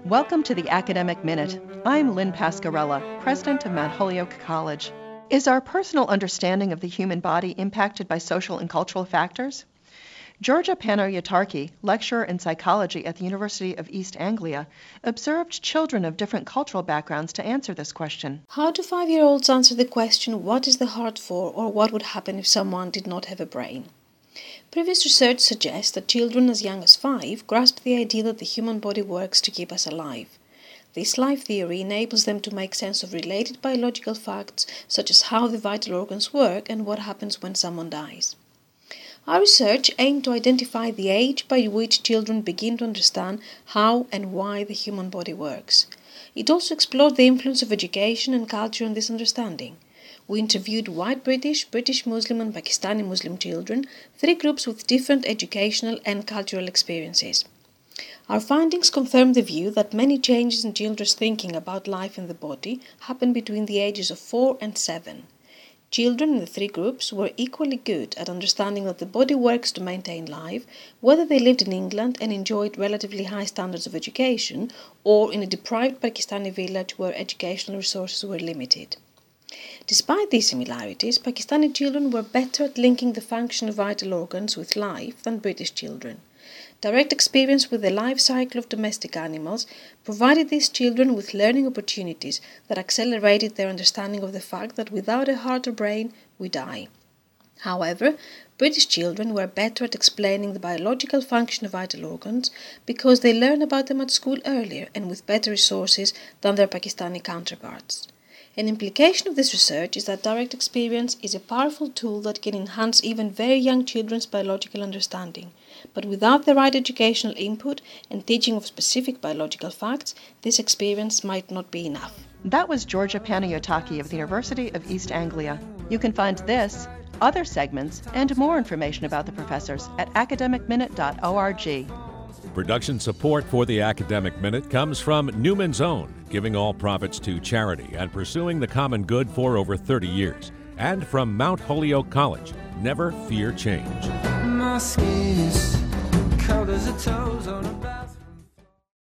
Welcome to the Academic Minute. I'm Lynn Pascarella, president of Mount Holyoke College. Is our personal understanding of the human body impacted by social and cultural factors? Georgia Panayotarki, lecturer in psychology at the University of East Anglia, observed children of different cultural backgrounds to answer this question. How do 5-year-olds answer the question, what is the heart for, or what would happen if someone did not have a brain? Previous research suggests that children as young as 5 grasp the idea that the human body works to keep us alive. This life theory enables them to make sense of related biological facts such as how the vital organs work and what happens when someone dies. Our research aimed to identify the age by which children begin to understand how and why the human body works. It also explored the influence of education and culture on this understanding. We interviewed white British, British Muslim and Pakistani Muslim children, 3 groups with different educational and cultural experiences. Our findings confirm the view that many changes in children's thinking about life in the body happen between the ages of 4 and 7. Children in the 3 groups were equally good at understanding that the body works to maintain life, whether they lived in England and enjoyed relatively high standards of education, or in a deprived Pakistani village where educational resources were limited. Despite these similarities, Pakistani children were better at linking the function of vital organs with life than British children. Direct experience with the life cycle of domestic animals provided these children with learning opportunities that accelerated their understanding of the fact that without a heart or brain, we die. However, British children were better at explaining the biological function of vital organs because they learned about them at school earlier and with better resources than their Pakistani counterparts. An implication of this research is that direct experience is a powerful tool that can enhance even very young children's biological understanding. But without the right educational input and teaching of specific biological facts, this experience might not be enough. That was Georgia Panayotarki of the University of East Anglia. You can find this, other segments, and more information about the professors at academicminute.org. Production support for the Academic Minute comes from Newman's Own, giving all profits to charity and pursuing the common good for over 30 years. And from Mount Holyoke College, never fear change. My skin is cold as the toes on a